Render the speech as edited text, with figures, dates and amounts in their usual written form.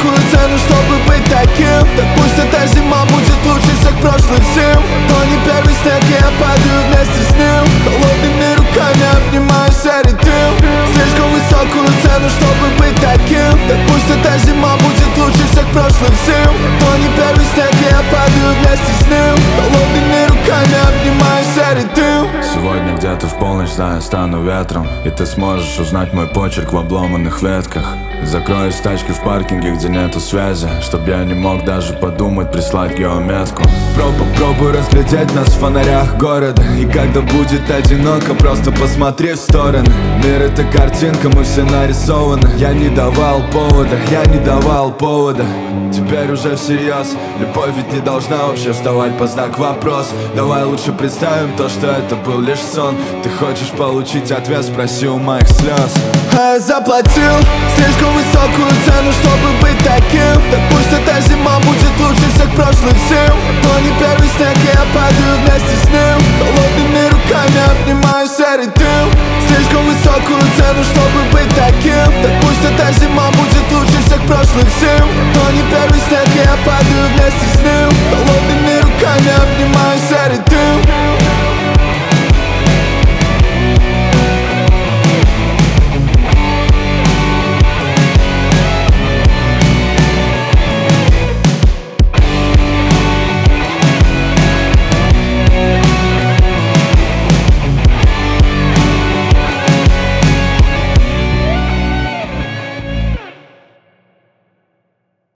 высокую цену, чтобы быть таким. Так пусть эта зима будет лучше всех прошлых зим. То не первый снег, и я падаю вместе с ним. Холодными руками обнимаю серый дым. Слишком высокую цену, чтобы быть таким. Так пусть эта зима будет лучше всех прошлых зим. То не первый снег, и я падаю вместе с ним. Холодными руками обнимаю серый дым. Сегодня где-то в полночь, знаю, стану ветром, и ты сможешь узнать мой почерк в обломанных ветках. Закроюсь в тачке в паркинге, где нету связи, чтоб я не мог даже подумать прислать геометку. Попробуй разглядеть нас в фонарях города, и когда будет одиноко, просто посмотри в стороны. Мир это картинка, мы все нарисованы. Я не давал повода, я не давал повода. Теперь уже всерьез, любовь ведь не должна вообще вставать под знак вопрос. Давай лучше представим то, что это был лишь сон. Ты хочешь получить ответ, спроси у моих слез. А я заплатил слишком высокую цену, чтобы быть таким. Так пусть эта зима будет лучше всех прошлых зим. То не первый снег, и я падаю вместе с ним. Холодными руками обнимаю серый дым. Слишком высокую цену, чтобы быть таким. Так пусть эта зима будет лучше всех прошлых зим. То не первый снег, и я падаю вместе с ним. Холодными руками обнимаю серый дым.